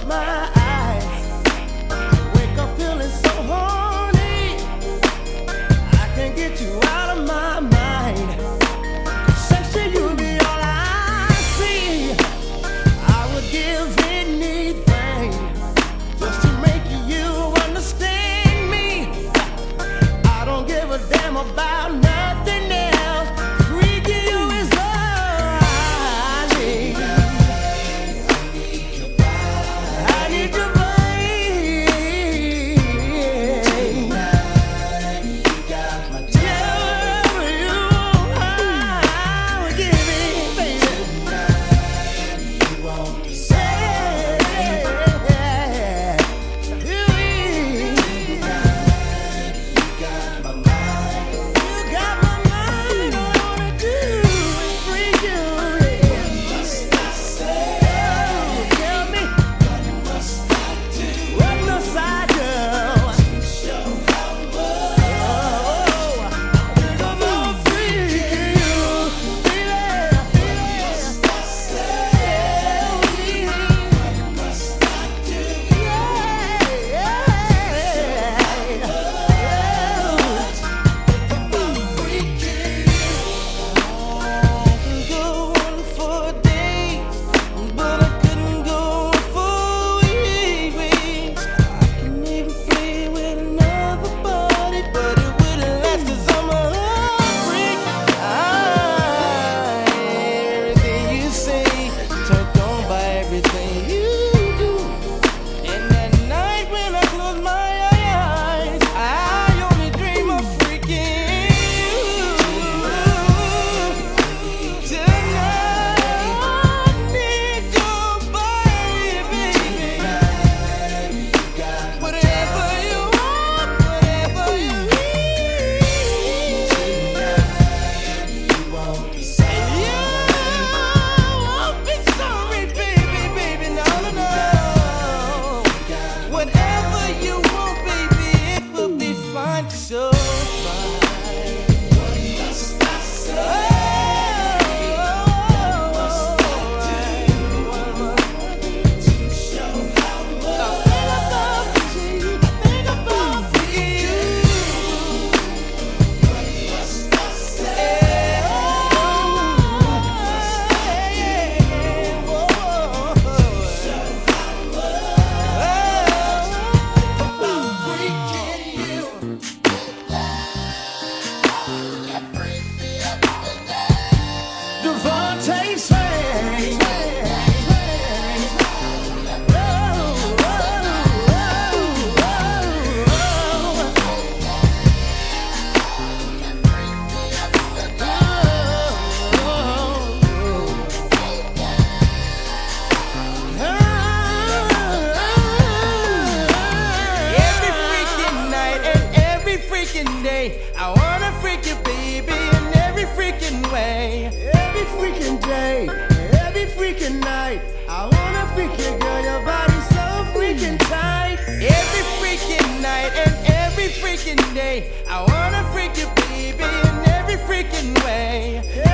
my eyes, I wake up feeling so horny. I can't get you out of my mind. Sexy, you be all I see. I would give anything just to make you understand me. I don't give a damn about nothing else. Freaking you is all I need. I need your body. Yeah, you, I would give it, baby. So fine. What must I say? To show how much I think about you. What must I say? To show how much about freaking you. Devontae Swing. Every freaking night and every freaking day, I wanna freak you, baby, in every freaking way. Every freaking day, every freaking night, I wanna freak you, girl, your body's so freaking tight. Every freaking night and every freaking day, I wanna freak you, baby, in every freaking way.